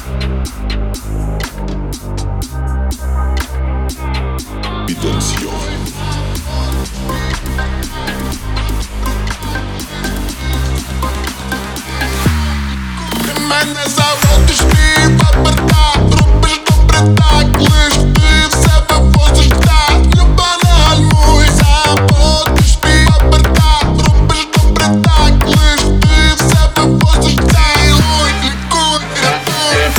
Ти мене заводиш, мій бабарда, робиш добре так, лиш ти в себе возиш так. Люба, не гальмуй, заводиш, мій бабарда, робиш добре так, лиш ти в себе возиш так. Лікуй, лікуй, рятуй.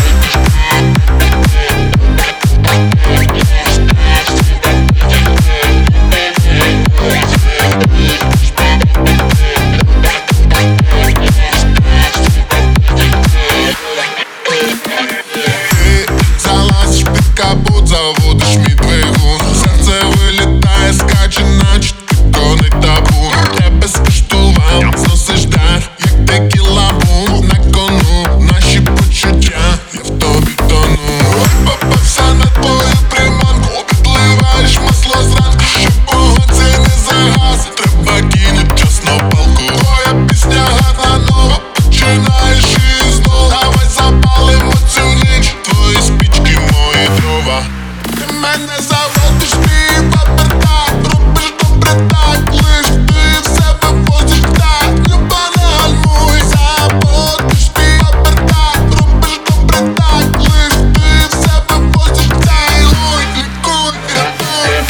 Залазиш під капот, заводиш мій двигун. Серце вилітає, скаче, наче ти коней табун. Я безкоштовно зносиш дар, як текіла бум. На кону наші почуття, я в тобі тону. Попався на твою приманку, підливаєш масло зранку, щоб огонь цей не загасить. Треба кинуть час на палку. Твоя пісня гарна, нова, починаєш і знов. Давай запалимо цю ніч, твої спічки, мої дрова. Ти мене заводиш, мій бабарда, робиш добре так, лиш ти в себе возиш так. Люба, не гальмуй, заводиш, мій бабарда, робиш добре так, лиш ти в себе возиш так. Лікуй, лікуй, рятуй.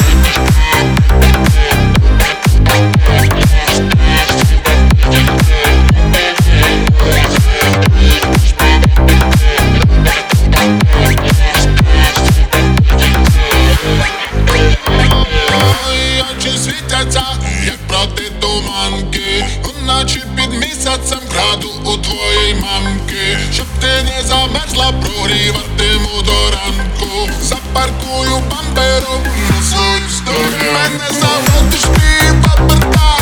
Мої очі світяться, як протитуманки. Уночі під місяцем краду у твоєї мамки. Щоб ти не замерзла, прогріватиму до ранку. Запаркую бампером на свою сторону. Мене заводиш, мій бабарда,